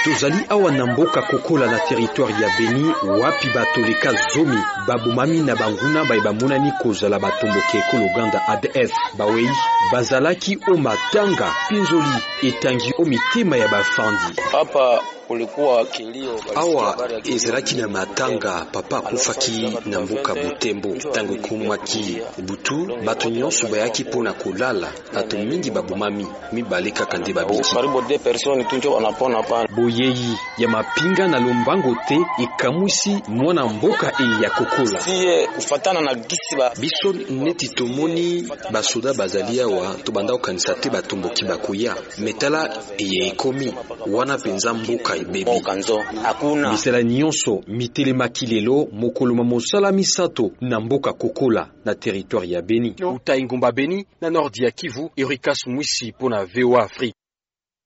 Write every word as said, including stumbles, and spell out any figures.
Tozali awa na mboka Kokola na territoire ya Beni wapi batoleka zomi babomami na banguna baibamonani kozala batomboki ekolo Uganda A D F bawei bazalaki o matanga pinzoli etangi o mitema ya bafandi. Hapa kulikuwa kilio awa ezalaki na matanga papa kufaki na mboka Butembo tango kumaki butu bato nyonso bayaki pona kolala bato mingi babomami mibale kaka nde babiki karibu deux personnes tunjo wanapona pana boyeyi ya mapinga na lombango te ikamwisi mwana mboka e ya Kokola sie kufatana na gisi ba biso neti tomoni basoda bazalia wa tobanda okanisa te batomboki bakoya metala eye ekomi wana penza mboka ebebe hakuna misala nyonso mitelemaki lelo mokolo mosala misato na mboka Kokola na territoire ya Beni uta ingomba Beni na nord ya Kivu Erika Mwisi pona V O A Afrique.